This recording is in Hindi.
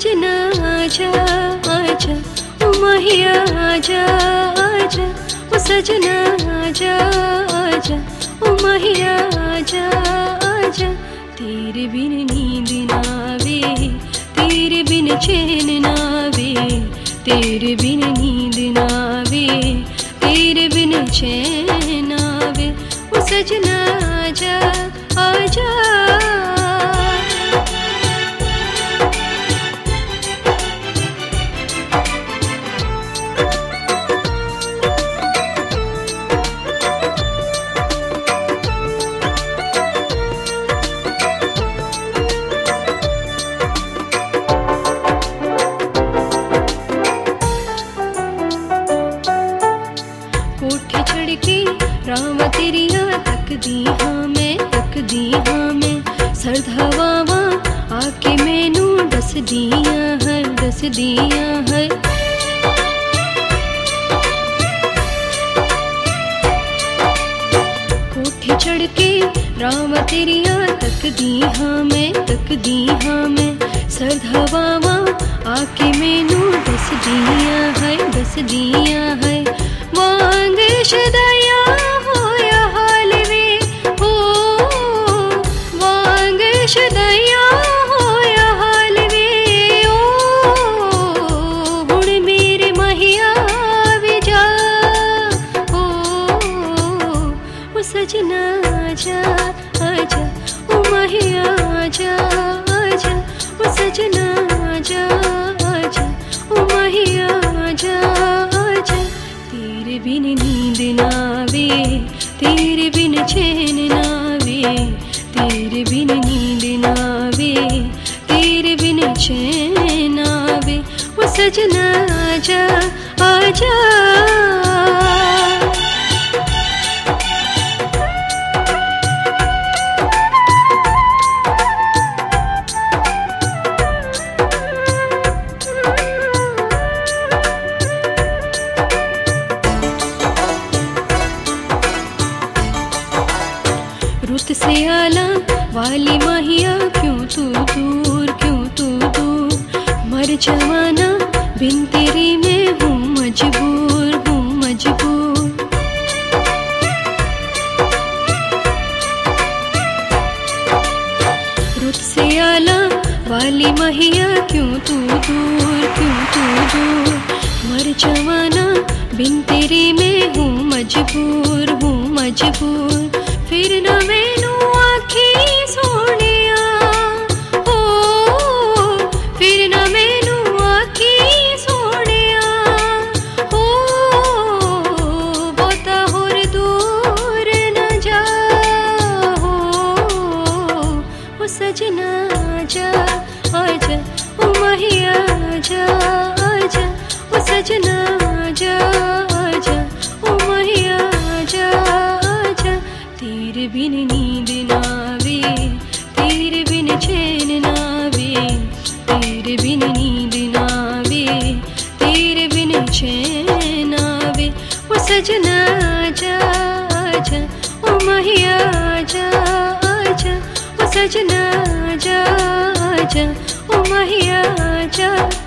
सजना आजा आजा, ओ माहिया आजा आजा, ओ सजना आजा आजा, ओ माहिया आजा आजा। तेरे बिन नींद नावे, तेरे बिन चैन नावे, तेरे बिन नींद नावे, तेरे बिन चैन नावे, ओ सजना आजा आजा। कोठे चढ़ के राम तेरिया तकदी हाँ मैं, तकदी हाँ मैं, सर्द हवावां आके मैनू दस दिया है, दस दिया है। कोठे चढ़ के राम तेरिया तकदी हाँ मैं, तकदी हाँ मैं, सर्द हवावां आके मैनू दस दिया है, दस दिया है। वांग शदया होया हाल वे हो, वांग शदया होया हाल वे ओ, हुण मेरे माहिया वे जा हो, ओ सजना आजा आजा, ओ माहिया आजा आजा, ओ सजना आजा आजा, ओ माहिया आजा आजा। तेरे बिन नींद नावे, तेरे बिन चैन नावे, तेरे बिन नींद नावे, तेरे बिन चैन नावे, ओ सजना आजा आजा। रुत से आला वाली माहिया क्यों तू दूर, क्यों तू दूर, मर जवाना बिन तेरी मैं हूँ मजबूर, हूँ मजबूर। रुत से आला वाली माहिया क्यों तू दूर, क्यों तू दूर, मर जवाना बिन तेरी मैं हूँ मजबूर, हूँ मजबूर। फिर न मैनू आखी सोनिया हो, फिर न मैनू आखी सोनिया हो, बहुता होर दूर न जा हो, ओ सजना आजा आजा, ओ माहिया आजा आजा, ओ सजना आजा आजा, ओ माहिया आजा आजा। तेरे बिन नींद नावे, तेरे बिन चैन नावे, तेरे बिन नींद नावे, तेरे बिन चैन नावे, ओ सजना आजा आजा, ओ माहिया आजा आजा, ओ सजना आजा आजा, ओ माहिया आजा।